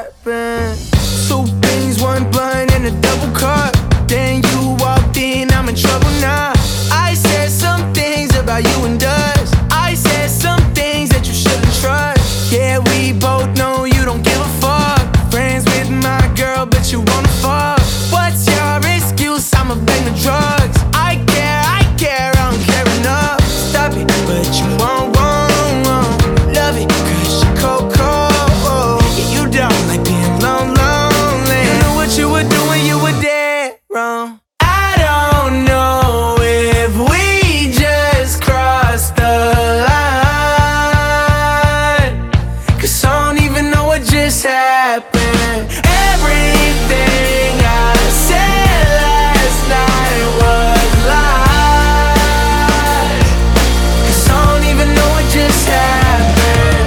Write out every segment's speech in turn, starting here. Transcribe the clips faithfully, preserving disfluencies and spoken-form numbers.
happened. Two things, one blunt and a double cup. Then you walked in, I'm in trouble now. I said some things about you and us. I said some things that you shouldn't trust. Yeah, we both know you don't give a fuck. Friends with my girl, but you wanna fuck. What's your excuse? I'ma blame the drugs. I care, I care, I don't care enough. Stop it, but you won't, won't, won't. Love it, cause you're cold, cold. Yeah, you don't like being alone, lonely. You know what you were doing, you were dead wrong. I don't know if we just crossed the line, cause I don't even know what just happened. Everything I said last night was lies, cause I don't even know what just happened.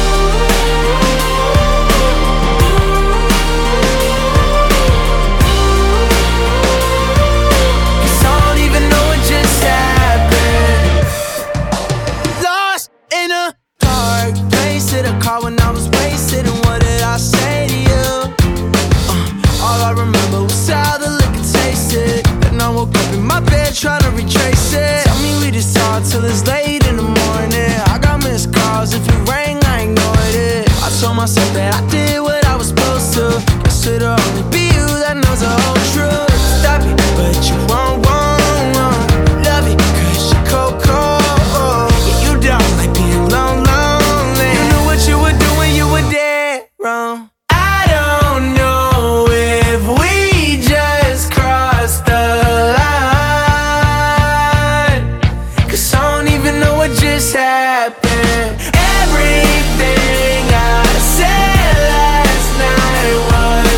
Cause I don't even know what just happened. Lost in a dark place, hit a car when I was wasted, and what did I say to you? Uh, all I remember was how the liquor tasted. Then I woke up in my bed trying to retrace it. Tell me we just talked till it's late in the morning. I got missed calls, if it rang I ignored it. I told myself that I did what I was supposed to. Guess it'll only be you that knows the whole truth. Stop it, but you won't, won't, won't. Love it, cause you're cold, cold. Yeah, you don't like being alone, lonely. You knew what you were doing, you were dead wrong. I don't know if we just crossed the line, cause I don't even know what just happened. Everything I said last night was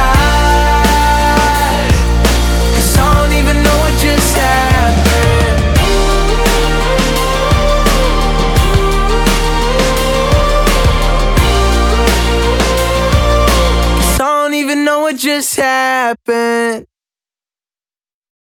lies, cause I don't even know what just happened. Cause I don't even know what just happened.